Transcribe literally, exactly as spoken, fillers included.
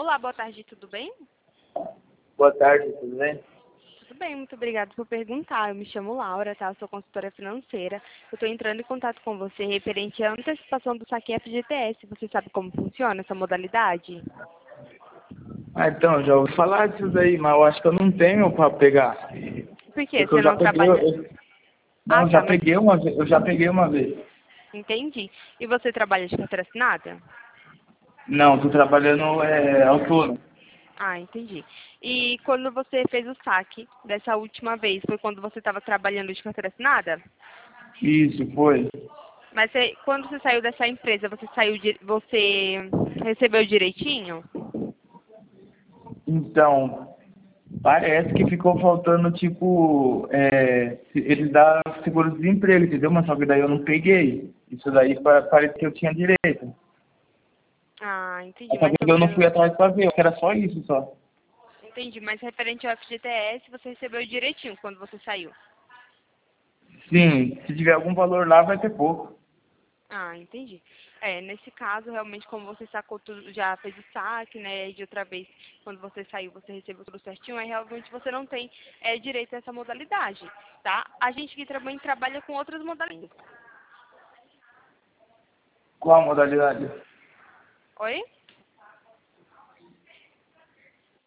Olá, boa tarde, tudo bem? Boa tarde, tudo bem? Tudo bem, muito obrigada por perguntar. Eu me chamo Laura, tá? Eu sou consultora financeira. Eu estou entrando em contato com você referente à antecipação do saque F G T S. Você sabe como funciona essa modalidade? Ah, então, já ouvi falar disso daí, mas eu acho que eu não tenho para pegar. Por quê? Porque eu Você já não peguei, eu, trabalha? eu- não, Ah, eu já tá, mas peguei uma vez, eu já peguei uma vez. entendi. E você trabalha de carteira assinada? Não, tô trabalhando é, autônomo. Ah, entendi. E quando você fez o saque dessa última vez, foi quando você estava trabalhando de carteira assinada? Isso, foi. Mas você- quando você saiu dessa empresa, você saiu, di- você recebeu direitinho? Então, parece que ficou faltando, tipo, é, se- eles dão seguro-desemprego, entendeu? Mas só que daí eu não peguei. Isso daí pa- parece que eu tinha direito. Ah, entendi. Só Mas que eu não sobre fui o... atrás pra ver, era só isso, só. Entendi, mas referente ao F G T S, você recebeu direitinho quando você saiu. Sim, se tiver algum valor lá, vai ter pouco. Ah, entendi. É, nesse caso, realmente, como você sacou tudo, já fez o saque, né, e de outra vez, quando você saiu, você recebeu tudo certinho, aí realmente você não tem é, direito a essa modalidade, tá? A gente aqui também trabalha com outras modalidades. Qual a modalidade? Oi?